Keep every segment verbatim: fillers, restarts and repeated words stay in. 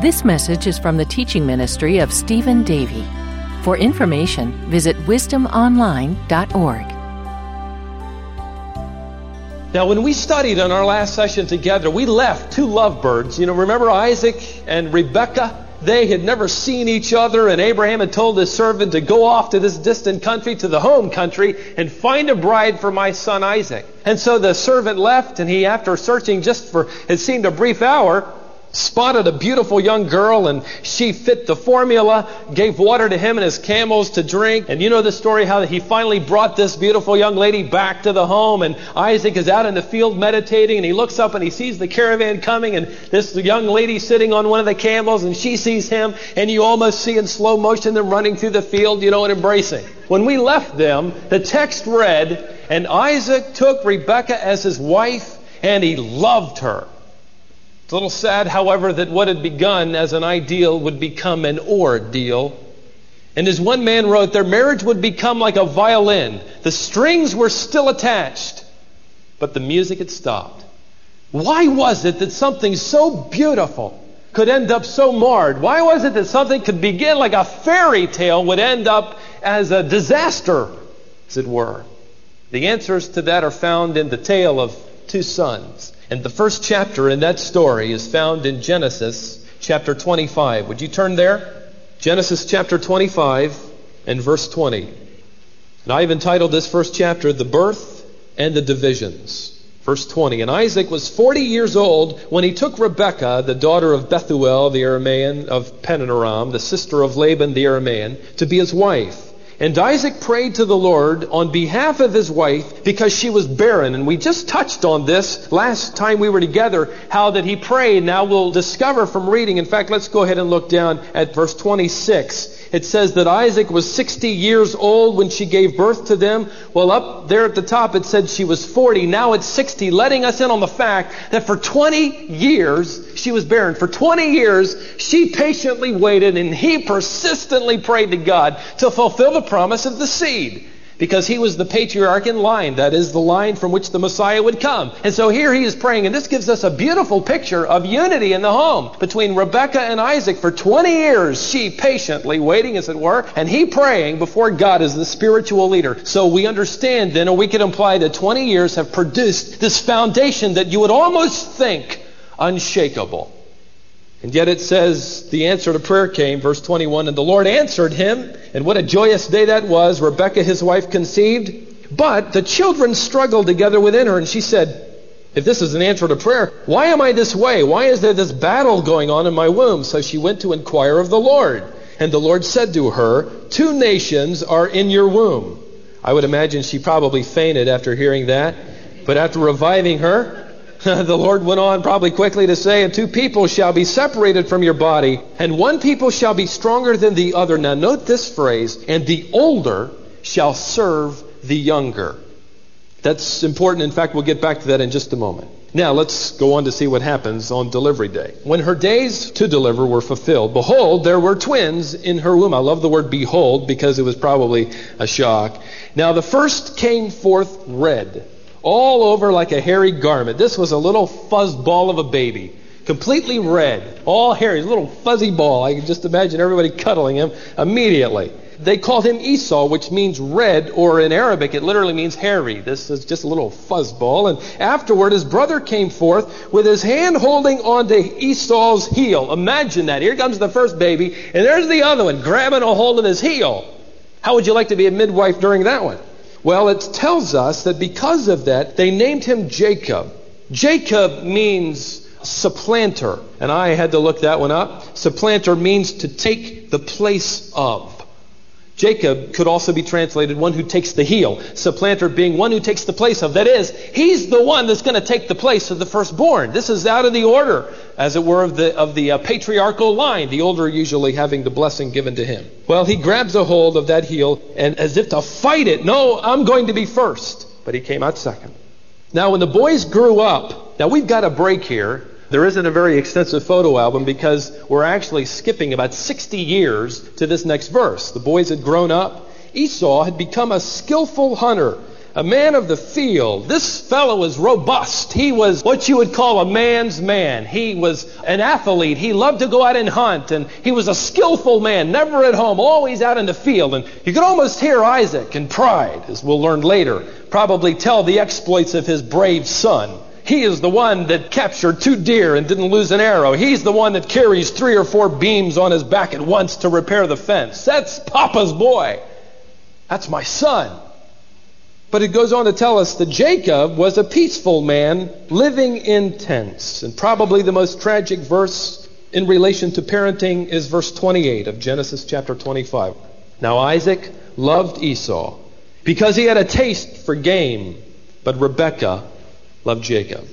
This message is from the teaching ministry of Stephen Davey. For information, visit wisdom online dot org. Now, when we studied on our last session together, we left two lovebirds. You know, remember Isaac and Rebekah? They had never seen each other, and Abraham had told his servant to go off to this distant country, to the home country, and find a bride for my son Isaac. And so the servant left, and he, after searching just for, it seemed a brief hour, spotted a beautiful young girl, and she fit the formula, gave water to him and his camels to drink. And you know the story, how he finally brought this beautiful young lady back to the home, and Isaac is out in the field meditating, and he looks up and he sees the caravan coming, and this young lady sitting on one of the camels, and she sees him, and you almost see in slow motion them running through the field, you know, and embracing. When we left them, the text read, and Isaac took Rebekah as his wife, and he loved her. It's a little sad, however, that what had begun as an ideal would become an ordeal. And as one man wrote, their marriage would become like a violin. The strings were still attached, but the music had stopped. Why was it that something so beautiful could end up so marred? Why was it that something could begin like a fairy tale would end up as a disaster, as it were? The answers to that are found in the tale of two sons. And the first chapter in that story is found in Genesis chapter twenty-five. Would you turn there? Genesis chapter twenty-five and verse twenty. And I've entitled this first chapter, The Birth and the Divisions. Verse twenty. And Isaac was forty years old when he took Rebekah, the daughter of Bethuel the Aramean of Paddan-aram, the sister of Laban the Aramean, to be his wife. And Isaac prayed to the Lord on behalf of his wife because she was barren. And we just touched on this last time we were together, how that he prayed. Now we'll discover from reading. In fact, let's go ahead and look down at verse twenty-six. It says that Isaac was sixty years old when she gave birth to them. Well, up there at the top it said she was forty. Now it's sixty, letting us in on the fact that for twenty years she was barren. For twenty years she patiently waited, and he persistently prayed to God to fulfill the promise of the seed, because he was the patriarch in line. That is the line from which the Messiah would come. And so here he is praying, and this gives us a beautiful picture of unity in the home between Rebekah and Isaac. For twenty years, she patiently waiting, as it were, and he praying before God as the spiritual leader. So we understand then, or we can imply that twenty years have produced this foundation that you would almost think unshakable. And yet it says the answer to prayer came, verse twenty-one, and the Lord answered him, and what a joyous day that was. Rebekah, his wife, conceived, but the children struggled together within her, and she said, if this is an answer to prayer, why am I this way? Why is there this battle going on in my womb? So she went to inquire of the Lord. And the Lord said to her, two nations are in your womb. I would imagine she probably fainted after hearing that. But after reviving her, the Lord went on probably quickly to say, and two people shall be separated from your body, and one people shall be stronger than the other. Now note this phrase, and the older shall serve the younger. That's important. In fact, we'll get back to that in just a moment. Now let's go on to see what happens on delivery day. When her days to deliver were fulfilled, behold, there were twins in her womb. I love the word behold because it was probably a shock. Now the first came forth red, all over like a hairy garment. This was a little fuzz ball of a baby, completely red, all hairy, a little fuzzy ball. I can just imagine everybody cuddling him immediately. They called him Esau, which means red, or in Arabic it literally means hairy. This is just a little fuzz ball. And afterward his brother came forth with his hand holding onto Esau's heel. Imagine that. Here comes the first baby, and there's the other one grabbing a hold of his heel. How would you like to be a midwife during that one? Well, it tells us that because of that, they named him Jacob. Jacob means supplanter, and I had to look that one up. Supplanter means to take the place of. Jacob could also be translated one who takes the heel. Supplanter being one who takes the place of. That is, he's the one that's going to take the place of the firstborn. This is out of the order, as it were, of the of the uh, patriarchal line, the older usually having the blessing given to him. Well, he grabs a hold of that heel, and as if to fight it, no, I'm going to be first. But he came out second. Now, when the boys grew up, now we've got a break here. There isn't a very extensive photo album because we're actually skipping about sixty years to this next verse. The boys had grown up. Esau had become a skillful hunter, a man of the field. This fellow was robust. He was what you would call a man's man. He was an athlete. He loved to go out and hunt, and he was a skillful man, never at home, always out in the field. And you could almost hear Isaac in pride, as we'll learn later, probably tell the exploits of his brave son. He is the one that captured two deer and didn't lose an arrow. He's the one that carries three or four beams on his back at once to repair the fence. That's Papa's boy. That's my son. But it goes on to tell us that Jacob was a peaceful man living in tents. And probably the most tragic verse in relation to parenting is verse twenty-eight of Genesis chapter twenty-five. Now Isaac loved Esau because he had a taste for game, but Rebekah loved Jacob.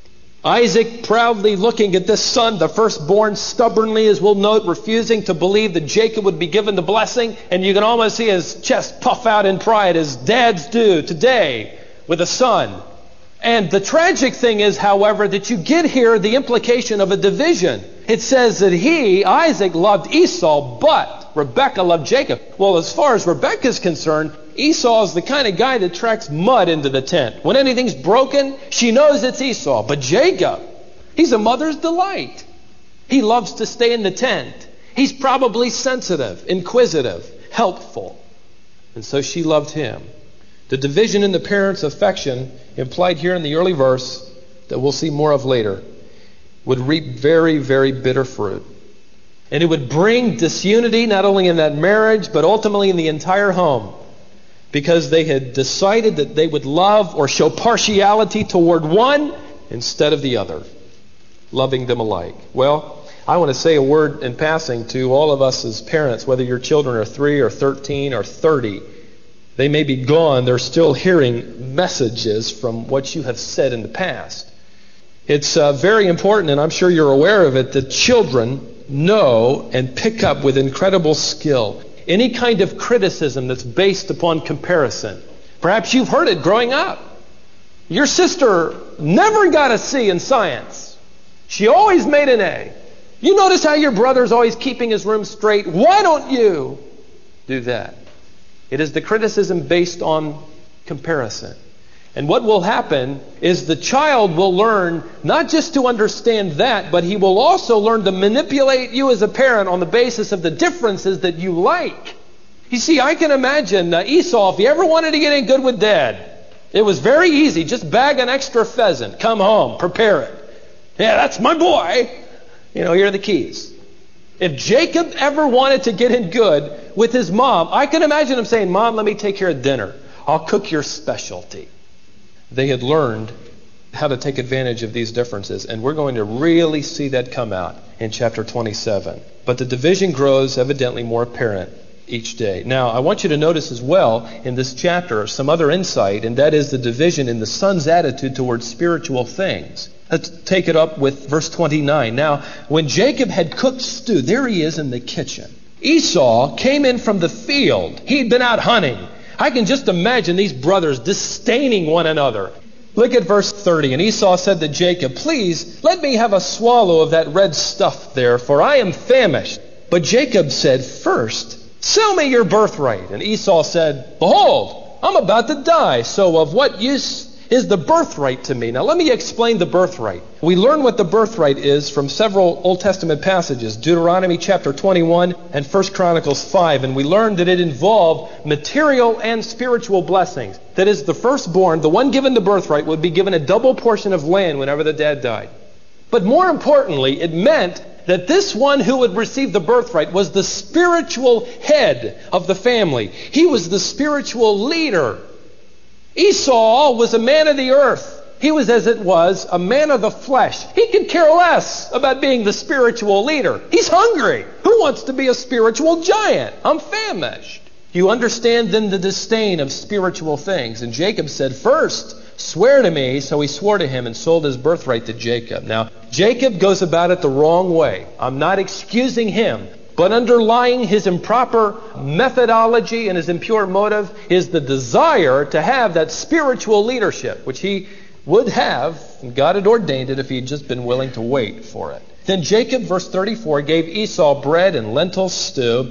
Isaac proudly looking at this son, the firstborn, stubbornly, as we'll note, refusing to believe that Jacob would be given the blessing. And you can almost see his chest puff out in pride, as dads do today with a son. And the tragic thing is, however, that you get here the implication of a division. It says that he, Isaac, loved Esau, but Rebekah loved Jacob. Well, as far as Rebekah is concerned, Esau is the kind of guy that tracks mud into the tent. When anything's broken, she knows it's Esau. But Jacob, he's a mother's delight. He loves to stay in the tent. He's probably sensitive, inquisitive, helpful. And so she loved him. The division in the parents' affection, implied here in the early verse, that we'll see more of later, would reap very, very bitter fruit. And it would bring disunity not only in that marriage, but ultimately in the entire home. Because they had decided that they would love or show partiality toward one instead of the other, loving them alike. Well, I want to say a word in passing to all of us as parents, whether your children are three or thirteen or thirty. They may be gone, they're still hearing messages from what you have said in the past. It's uh, very important, and I'm sure you're aware of it, that children know and pick up with incredible skill any kind of criticism that's based upon comparison. Perhaps you've heard it growing up. Your sister never got a C in science. She always made an A. You notice how your brother's always keeping his room straight. Why don't you do that? It is the criticism based on comparison. And what will happen is the child will learn not just to understand that, but he will also learn to manipulate you as a parent on the basis of the differences that you like. You see, I can imagine uh, Esau, if he ever wanted to get in good with Dad, it was very easy. Just bag an extra pheasant, come home, prepare it. Yeah, that's my boy. You know, here are the keys. If Jacob ever wanted to get in good with his mom, I can imagine him saying, Mom, let me take care of dinner. I'll cook your specialty. They had learned how to take advantage of these differences, and we're going to really see that come out in chapter twenty-seven. But the division grows evidently more apparent each day. Now, I want you to notice as well in this chapter some other insight, and that is the division in the son's attitude towards spiritual things. Let's take it up with verse twenty-nine. Now, when Jacob had cooked stew, there he is in the kitchen. Esau came in from the field. He'd been out hunting. I can just imagine these brothers disdaining one another. Look at verse thirty. And Esau said to Jacob, Please, let me have a swallow of that red stuff there, for I am famished. But Jacob said, First, sell me your birthright. And Esau said, Behold, I'm about to die, so of what use is the birthright to me? Now let me explain the birthright. We learn what the birthright is from several Old Testament passages, Deuteronomy chapter twenty-one and First Chronicles five, and we learned that it involved material and spiritual blessings. That is, the firstborn, the one given the birthright, would be given a double portion of land whenever the dad died. But more importantly, it meant that this one who would receive the birthright was the spiritual head of the family. He was the spiritual leader. Esau was a man of the earth. He was, as it was, a man of the flesh. He could care less about being the spiritual leader. He's hungry. Who wants to be a spiritual giant? I'm famished. You understand then the disdain of spiritual things. And Jacob said, First, swear to me. So he swore to him and sold his birthright to Jacob. Now, Jacob goes about it the wrong way. I'm not excusing him. But underlying his improper methodology and his impure motive is the desire to have that spiritual leadership, which he would have, and God had ordained it if he had just been willing to wait for it. Then Jacob, verse thirty-four, gave Esau bread and lentil stew,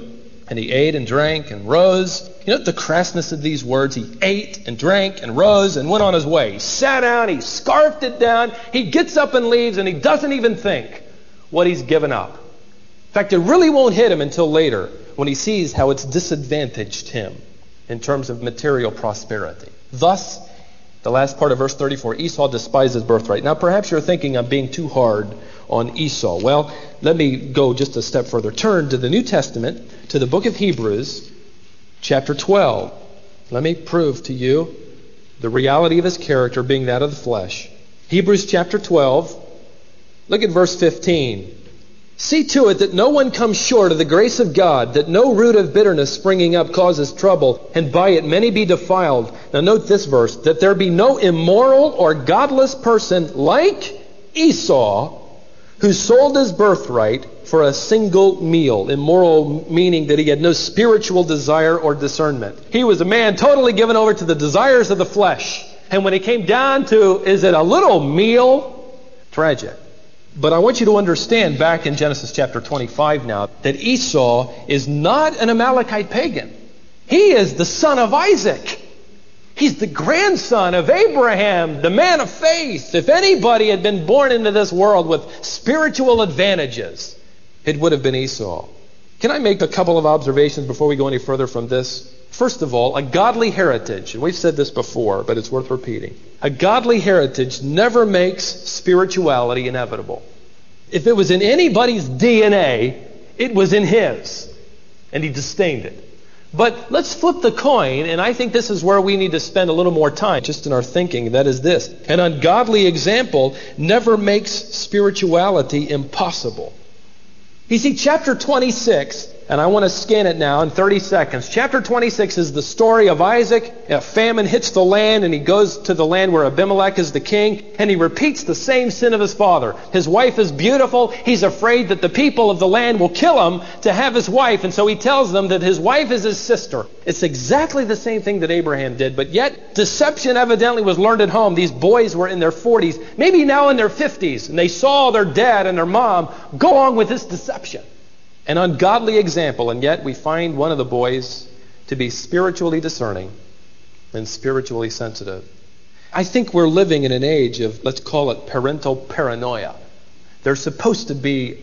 And he ate and drank and rose. You know the crassness of these words? He ate and drank and rose and went on his way. He sat down, he scarfed it down, he gets up and leaves, and he doesn't even think what he's given up. In fact, it really won't hit him until later when he sees how it's disadvantaged him in terms of material prosperity. Thus, the last part of verse thirty-four, Esau despised his birthright. Now, perhaps you're thinking I'm being too hard on Esau. Well, let me go just a step further. Turn to the New Testament, to the book of Hebrews, chapter twelve. Let me prove to you the reality of his character being that of the flesh. Hebrews chapter twelve, look at verse fifteen. See to it that no one comes short of the grace of God, that no root of bitterness springing up causes trouble, and by it many be defiled. Now note this verse, that there be no immoral or godless person like Esau, who sold his birthright for a single meal. Immoral meaning that he had no spiritual desire or discernment. He was a man totally given over to the desires of the flesh. And when it came down to, is it a little meal? Tragic. But I want you to understand back in Genesis chapter twenty-five now that Esau is not an Amalekite pagan. He is the son of Isaac. He's the grandson of Abraham, the man of faith. If anybody had been born into this world with spiritual advantages, it would have been Esau. Can I make a couple of observations before we go any further from this? First of all, a godly heritage, and we've said this before, but it's worth repeating. A godly heritage never makes spirituality inevitable. If it was in anybody's D N A, it was in his, and he disdained it. But let's flip the coin, and I think this is where we need to spend a little more time, just in our thinking. That is this: an ungodly example never makes spirituality impossible. You see, chapter twenty-six, and I want to scan it now in thirty seconds. Chapter twenty-six is the story of Isaac. A famine hits the land, and he goes to the land where Abimelech is the king, and he repeats the same sin of his father. His wife is beautiful. He's afraid that the people of the land will kill him to have his wife, and so he tells them that his wife is his sister. It's exactly the same thing that Abraham did, but yet deception evidently was learned at home. These boys were in their forties, maybe now in their fifties, and they saw their dad and their mom go along with this deception. An ungodly example, and yet we find one of the boys to be spiritually discerning and spiritually sensitive. I think we're living in an age of, let's call it parental paranoia. There's supposed to be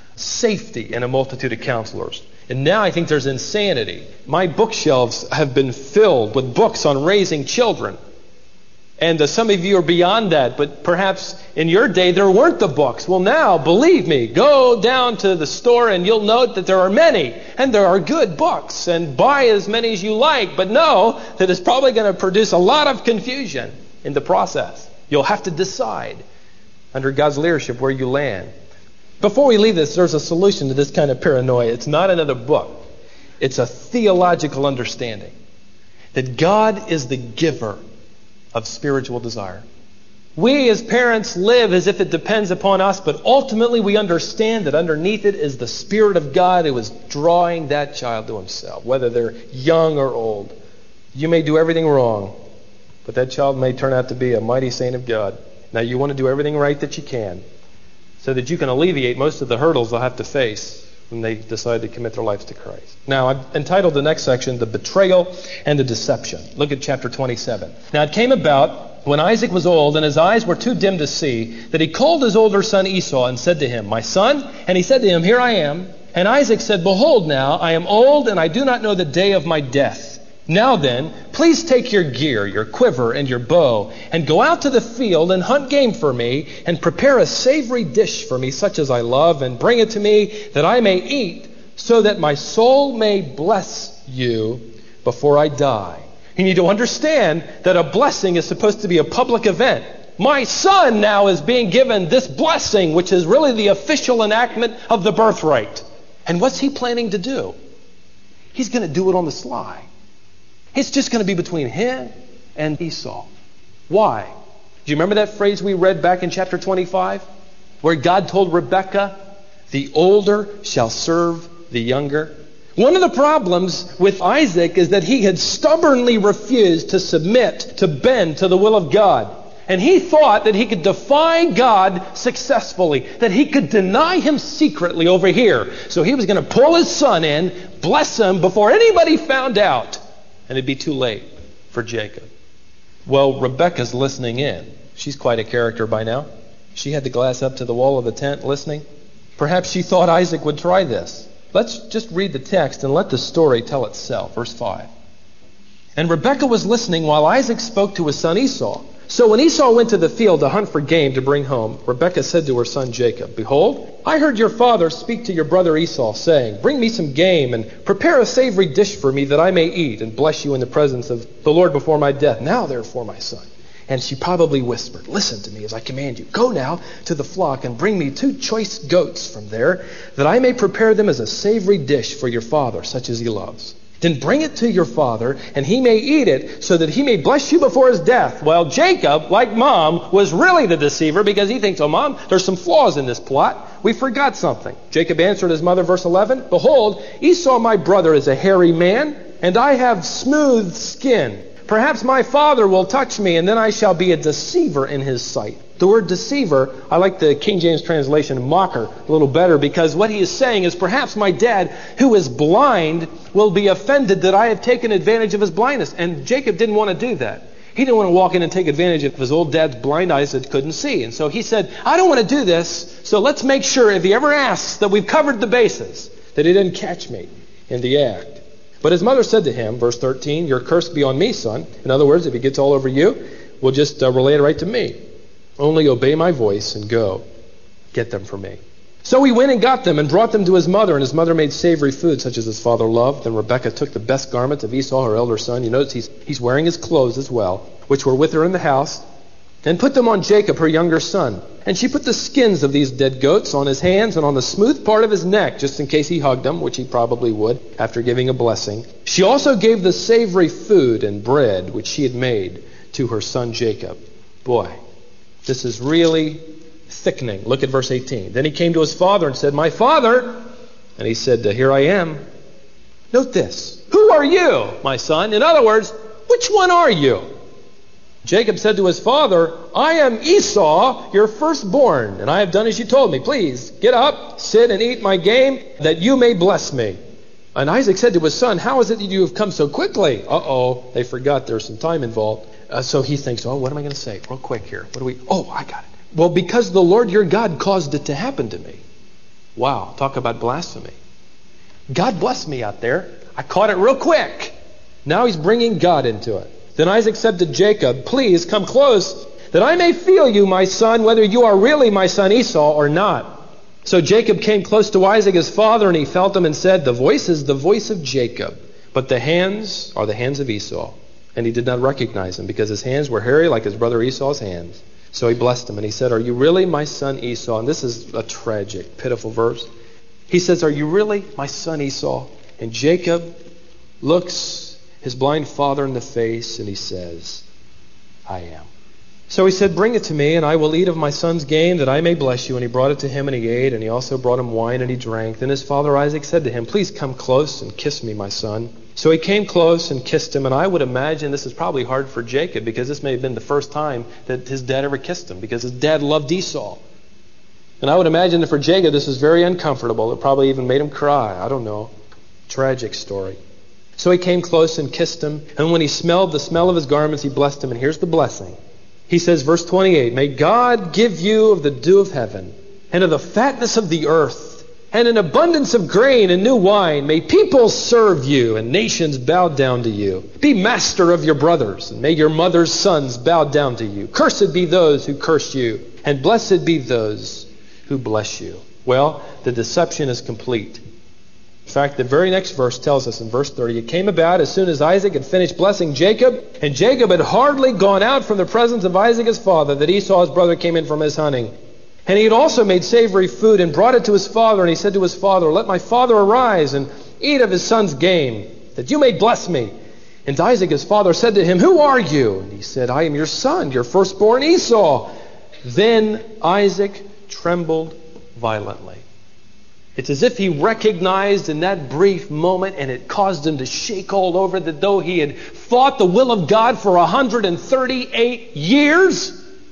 safety in a multitude of counselors. And now I think there's insanity. My bookshelves have been filled with books on raising children. And uh, some of you are beyond that, but perhaps in your day there weren't the books. Well, now, believe me, go down to the store and you'll note that there are many, and there are good books, and buy as many as you like, but know that it's probably going to produce a lot of confusion in the process. You'll have to decide under God's leadership where you land. Before we leave this, there's a solution to this kind of paranoia. It's not another book. It's a theological understanding that God is the giver of spiritual desire. We as parents live as if it depends upon us, but ultimately we understand that underneath it is the Spirit of God who is drawing that child to himself, whether they're young or old. You may do everything wrong, but that child may turn out to be a mighty saint of God. Now you want to do everything right that you can so that you can alleviate most of the hurdles they'll have to face when they decide to commit their lives to Christ. Now, I've entitled the next section, The Betrayal and the Deception. Look at chapter twenty-seven. Now, it came about when Isaac was old and his eyes were too dim to see, that he called his older son Esau and said to him, "My son?" And he said to him, "Here I am." And Isaac said, "Behold now, I am old and I do not know the day of my death. Now then, please take your gear, your quiver, and your bow, and go out to the field and hunt game for me, and prepare a savory dish for me, such as I love, and bring it to me, that I may eat, so that my soul may bless you before I die." You need to understand that a blessing is supposed to be a public event. My son now is being given this blessing, which is really the official enactment of the birthright. And what's he planning to do? He's going to do it on the sly. It's just going to be between him and Esau. Why? Do you remember that phrase we read back in chapter twenty-five? Where God told Rebekah, "The older shall serve the younger." One of the problems with Isaac is that he had stubbornly refused to submit, to bend to the will of God. And he thought that he could defy God successfully, that he could deny him secretly over here. So he was going to pull his son in, bless him before anybody found out. And it'd be too late for Jacob. Well, Rebekah's listening in. She's quite a character by now. She had the glass up to the wall of the tent listening. Perhaps she thought Isaac would try this. Let's just read the text and let the story tell itself. Verse five. And Rebekah was listening while Isaac spoke to his son Esau. So when Esau went to the field to hunt for game to bring home, Rebekah said to her son Jacob, Behold, I heard your father speak to your brother Esau, saying, Bring me some game and prepare a savory dish for me that I may eat and bless you in the presence of the Lord before my death. Now therefore, my son. And she probably whispered, Listen to me as I command you. Go now to the flock and bring me two choice goats from there, that I may prepare them as a savory dish for your father, such as he loves. Then bring it to your father, and he may eat it, so that he may bless you before his death. Well, Jacob, like Mom, was really the deceiver, because he thinks, oh, Mom, there's some flaws in this plot. We forgot something. Jacob answered his mother, verse eleven, Behold, Esau my brother is a hairy man, and I have smooth skin. Perhaps my father will touch me, and then I shall be a deceiver in his sight. The word deceiver, I like the King James translation, mocker, a little better, because what he is saying is perhaps my dad, who is blind, will be offended that I have taken advantage of his blindness. And Jacob didn't want to do that. He didn't want to walk in and take advantage of his old dad's blind eyes that couldn't see. And so he said, I don't want to do this, so let's make sure if he ever asks that we've covered the bases, that he didn't catch me in the act. But his mother said to him, verse thirteen, Your curse be on me, son. In other words, if he gets all over you, we'll just uh, relay it right to me. Only obey my voice and go. Get them for me. So he went and got them and brought them to his mother, and his mother made savory food such as his father loved. Then Rebekah took the best garments of Esau, her elder son. You notice he's, he's wearing his clothes as well, which were with her in the house, and put them on Jacob, her younger son. And she put the skins of these dead goats on his hands and on the smooth part of his neck, just in case he hugged them, which he probably would after giving a blessing. She also gave the savory food and bread which she had made to her son Jacob. Boy, this is really thickening. Look at verse eighteen. Then he came to his father and said, My father. And he said, Here I am. Note this. Who are you, my son? In other words, which one are you? Jacob said to his father, I am Esau, your firstborn, and I have done as you told me. Please, get up, sit and eat my game, that you may bless me. And Isaac said to his son, How is it that you have come so quickly? Uh-oh, they forgot there's some time involved. Uh, so he thinks, oh, what am I going to say? Real quick here. What do we? Oh, I got it. Well, because the Lord your God caused it to happen to me. Wow, talk about blasphemy. God blessed me out there. I caught it real quick. Now he's bringing God into it. Then Isaac said to Jacob, Please come close, that I may feel you, my son, whether you are really my son Esau or not. So Jacob came close to Isaac his father, and he felt him and said, The voice is the voice of Jacob, but the hands are the hands of Esau. And he did not recognize him, because his hands were hairy like his brother Esau's hands. So he blessed him, and he said, Are you really my son Esau? And this is a tragic, pitiful verse. He says, Are you really my son Esau? And Jacob looks his blind father in the face, and he says, I am. So he said, Bring it to me, and I will eat of my son's game, that I may bless you. And he brought it to him, and he ate, and he also brought him wine, and he drank. Then his father Isaac said to him, Please come close and kiss me, my son. So he came close and kissed him, and I would imagine this is probably hard for Jacob, because this may have been the first time that his dad ever kissed him, because his dad loved Esau. And I would imagine that for Jacob this was very uncomfortable. It probably even made him cry. I don't know. Tragic story. So he came close and kissed him, and when he smelled the smell of his garments, he blessed him. And here's the blessing. He says, verse twenty-eight, May God give you of the dew of heaven, and of the fatness of the earth, and an abundance of grain and new wine. May people serve you, and nations bow down to you. Be master of your brothers, and may your mother's sons bow down to you. Cursed be those who curse you, and blessed be those who bless you. Well, the deception is complete. In fact, the very next verse tells us in verse thirty, It came about as soon as Isaac had finished blessing Jacob, and Jacob had hardly gone out from the presence of Isaac his father, that Esau his brother came in from his hunting. And he had also made savory food and brought it to his father, and he said to his father, Let my father arise and eat of his son's game, that you may bless me. And Isaac his father said to him, Who are you? And he said, I am your son, your firstborn Esau. Then Isaac trembled violently. It's as if he recognized in that brief moment, and it caused him to shake all over, that though he had fought the will of God for one hundred thirty-eight years,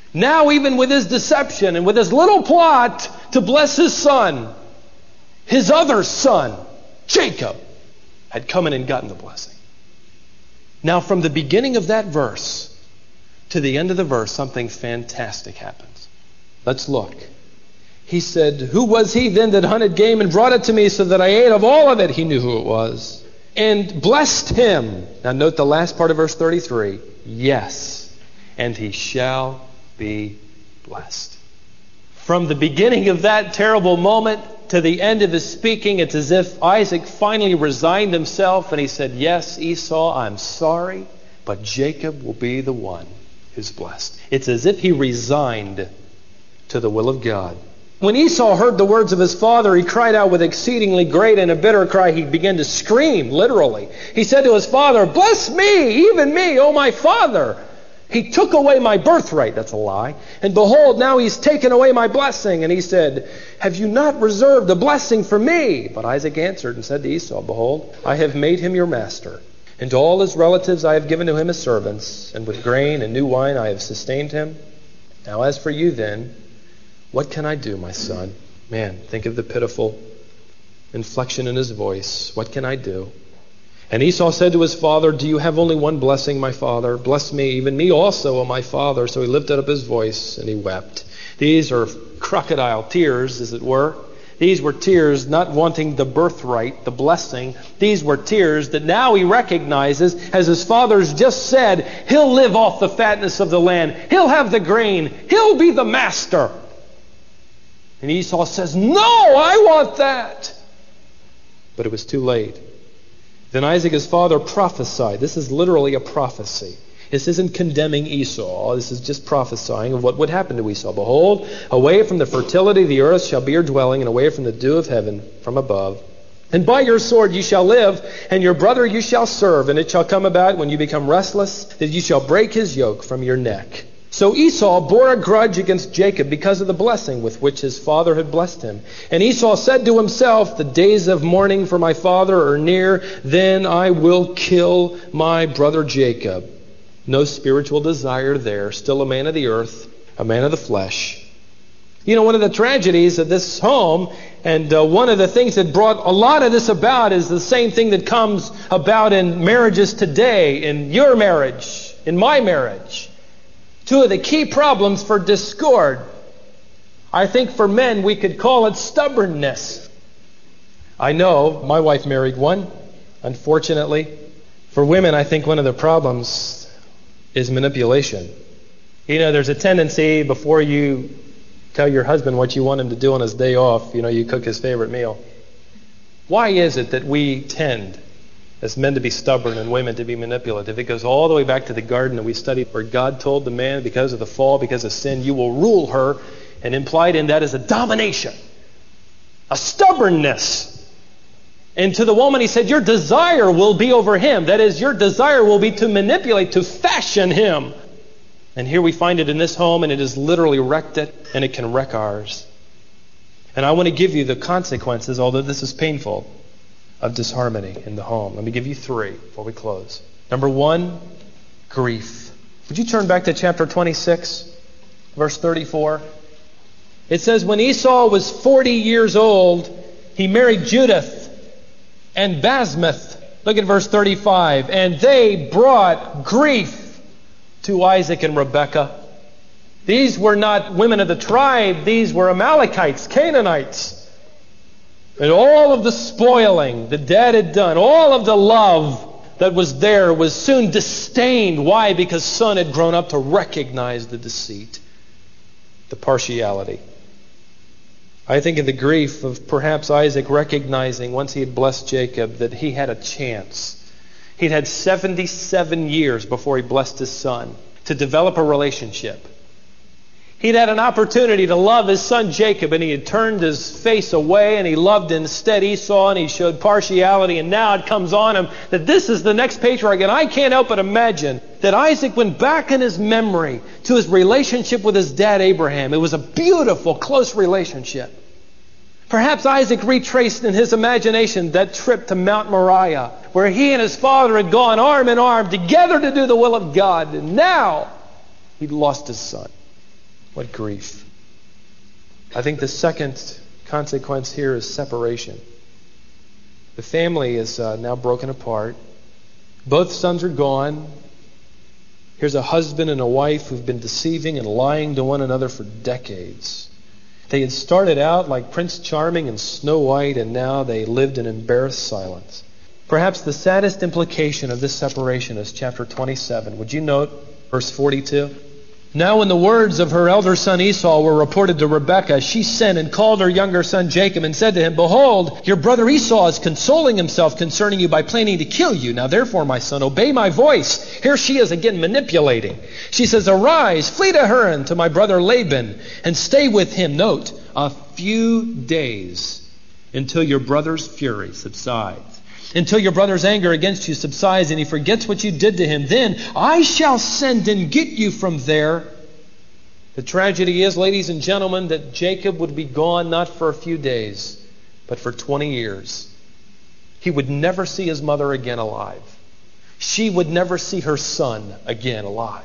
Now, even with his deception and with his little plot to bless his son, his other son, Jacob, had come in and gotten the blessing. Now, from the beginning of that verse to the end of the verse, something fantastic happens. Let's look. He said, who was he then that hunted game and brought it to me so that I ate of all of it? He knew who it was. And blessed him. Now note the last part of verse thirty-three. Yes, and he shall be blessed. From the beginning of that terrible moment to the end of his speaking, it's as if Isaac finally resigned himself and he said, yes, Esau, I'm sorry, but Jacob will be the one who's blessed. It's as if he resigned to the will of God. When Esau heard the words of his father, he cried out with exceedingly great and a bitter cry. He began to scream, literally. He said to his father, bless me, even me, O my father. He took away my birthright. That's a lie. And behold, now he's taken away my blessing. And he said, have you not reserved a blessing for me? But Isaac answered and said to Esau, behold, I have made him your master. And to all his relatives I have given to him as servants. And with grain and new wine I have sustained him. Now as for you then, what can I do, my son? Man, think of the pitiful inflection in his voice. What can I do? And Esau said to his father, do you have only one blessing, my father? Bless me, even me also, O my father. So he lifted up his voice and he wept. These are crocodile tears, as it were. These were tears not wanting the birthright, the blessing. These were tears that now he recognizes, as his father's just said, he'll live off the fatness of the land. He'll have the grain. He'll be the master. And Esau says, no, I want that. But it was too late. Then Isaac, his father, prophesied. This is literally a prophecy. This isn't condemning Esau. This is just prophesying of what would happen to Esau. Behold, away from the fertility of the earth shall be your dwelling, and away from the dew of heaven from above. And by your sword you shall live, and your brother you shall serve. And it shall come about, when you become restless, that you shall break his yoke from your neck. So Esau bore a grudge against Jacob because of the blessing with which his father had blessed him. And Esau said to himself, the days of mourning for my father are near, then I will kill my brother Jacob. No spiritual desire there, still a man of the earth, a man of the flesh. You know, one of the tragedies of this home, and uh, one of the things that brought a lot of this about, is the same thing that comes about in marriages today, in your marriage, in my marriage. Two of the key problems for discord. I think for men we could call it stubbornness. I know my wife married one, unfortunately. For women, I think one of the problems is manipulation. You know, there's a tendency before you tell your husband what you want him to do on his day off, you know, you cook his favorite meal. Why is it that we tend as men to be stubborn and women to be manipulative? It goes all the way back to the garden that we studied, where God told the man, because of the fall, because of sin, you will rule her, and implied in that is a domination, a stubbornness. And to the woman he said, your desire will be over him. That is, your desire will be to manipulate, to fashion him. And here we find it in this home, and it has literally wrecked it, and it can wreck ours. And I want to give you the consequences, although this is painful, of disharmony in the home. Let me give you three before we close. Number one, grief. Would you turn back to chapter twenty-six, verse thirty-four? It says, when Esau was forty years old, he married Judith and Basmath. Look at verse thirty-five. And they brought grief to Isaac and Rebekah. These were not women of the tribe. These were Amalekites, Canaanites. And all of the spoiling that Dad had done, all of the love that was there was soon disdained. Why? Because son had grown up to recognize the deceit, the partiality. I think of the grief of perhaps Isaac recognizing, once he had blessed Jacob, that he had a chance. He'd had seventy-seven years before he blessed his son to develop a relationship. He'd had an opportunity to love his son Jacob, and he had turned his face away, and he loved instead Esau, and he showed partiality. And now it comes on him that this is the next patriarch. And I can't help but imagine that Isaac went back in his memory to his relationship with his dad Abraham. It was a beautiful, close relationship. Perhaps Isaac retraced in his imagination that trip to Mount Moriah, where he and his father had gone arm in arm together to do the will of God. And now he'd lost his son. What grief. I think the second consequence here is separation. The family is uh, now broken apart. Both sons are gone. Here's a husband and a wife who've been deceiving and lying to one another for decades. They had started out like Prince Charming and Snow White, and now they lived in embarrassed silence. Perhaps the saddest implication of this separation is chapter twenty-seven. Would you note verse forty-two? Now when the words of her elder son Esau were reported to Rebekah, she sent and called her younger son Jacob and said to him, Behold, your brother Esau is consoling himself concerning you by planning to kill you. Now therefore, my son, obey my voice. Here she is again manipulating. She says, Arise, flee to Haran to my brother Laban, and stay with him, note, a few days until your brother's fury subsides. Until your brother's anger against you subsides and he forgets what you did to him. Then I shall send and get you from there. The tragedy is, ladies and gentlemen, that Jacob would be gone not for a few days, but for twenty years. He would never see his mother again alive. She would never see her son again alive.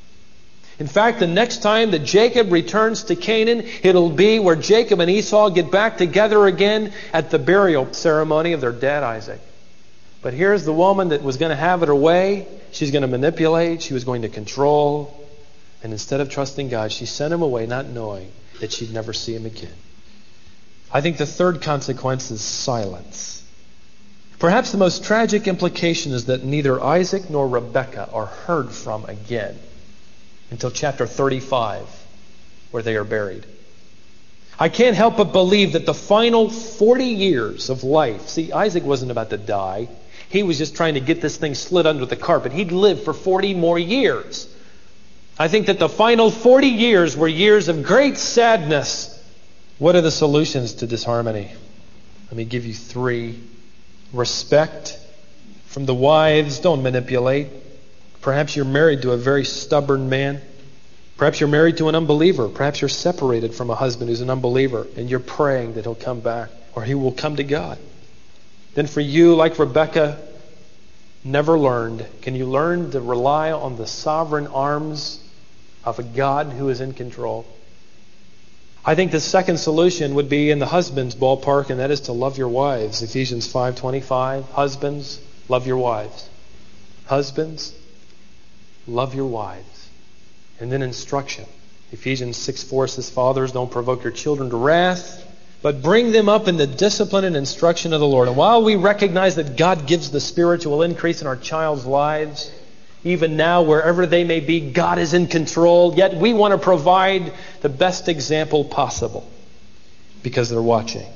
In fact, the next time that Jacob returns to Canaan, it'll be where Jacob and Esau get back together again at the burial ceremony of their dad Isaac. But here's the woman that was going to have it her way. She's going to manipulate. She was going to control. And instead of trusting God, she sent him away not knowing that she'd never see him again. I think the third consequence is silence. Perhaps the most tragic implication is that neither Isaac nor Rebekah are heard from again until chapter thirty-five, where they are buried. I can't help but believe that the final forty years of life, see, Isaac wasn't about to die. He was just trying to get this thing slid under the carpet. He'd live for forty more years. I think that the final forty years were years of great sadness. What are the solutions to disharmony? Let me give you three. Respect from the wives. Don't manipulate. Perhaps you're married to a very stubborn man. Perhaps you're married to an unbeliever. Perhaps you're separated from a husband who's an unbeliever, and you're praying that he'll come back or he will come to God. Then for you, like Rebekah never learned, can you learn to rely on the sovereign arms of a God who is in control? I think the second solution would be in the husband's ballpark, and that is to love your wives. Ephesians five twenty-five. Husbands, love your wives. Husbands, love your wives. And then instruction. Ephesians six four says, Fathers, don't provoke your children to wrath, but bring them up in the discipline and instruction of the Lord. And while we recognize that God gives the spiritual increase in our child's lives, even now, wherever they may be, God is in control. Yet we want to provide the best example possible because they're watching.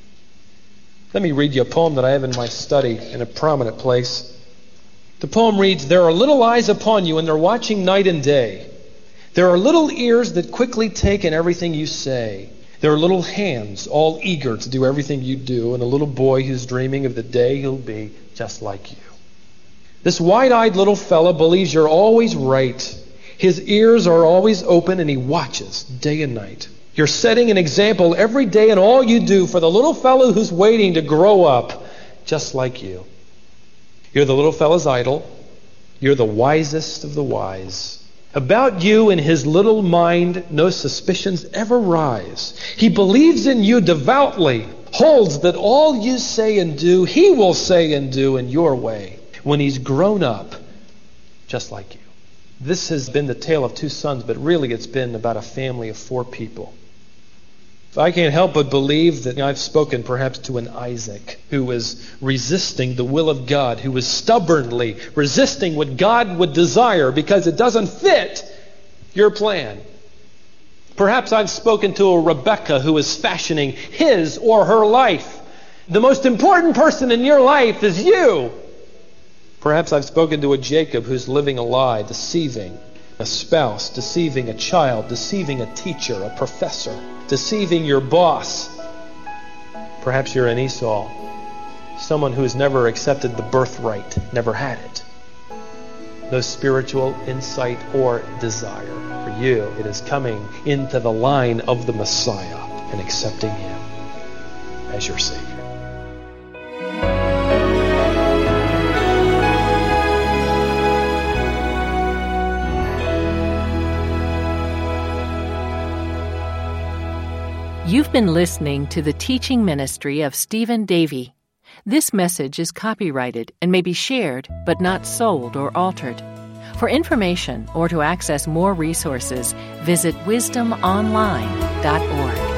Let me read you a poem that I have in my study in a prominent place. The poem reads, There are little eyes upon you, and they're watching night and day. There are little ears that quickly take in everything you say. There are little hands, all eager to do everything you do, and a little boy who's dreaming of the day he'll be just like you. This wide-eyed little fella believes you're always right. His ears are always open, and he watches day and night. You're setting an example every day in all you do for the little fellow who's waiting to grow up just like you. You're the little fella's idol. You're the wisest of the wise. About you in his little mind, no suspicions ever rise. He believes in you devoutly, holds that all you say and do, he will say and do in your way when he's grown up just like you. This has been the tale of two sons, but really it's been about a family of four people. I can't help but believe that I've spoken perhaps to an Isaac who was resisting the will of God, who was stubbornly resisting what God would desire because it doesn't fit your plan. Perhaps I've spoken to a Rebekah who is fashioning his or her life. The most important person in your life is you. Perhaps I've spoken to a Jacob who's living a lie, deceiving a spouse, deceiving a child, deceiving a teacher, a professor, deceiving your boss. Perhaps you're an Esau, someone who's never accepted the birthright, never had it. No spiritual insight or desire. For you, it is coming into the line of the Messiah and accepting him as your Savior. You've been listening to the teaching ministry of Stephen Davey. This message is copyrighted and may be shared, but not sold or altered. For information or to access more resources, visit wisdom online dot org.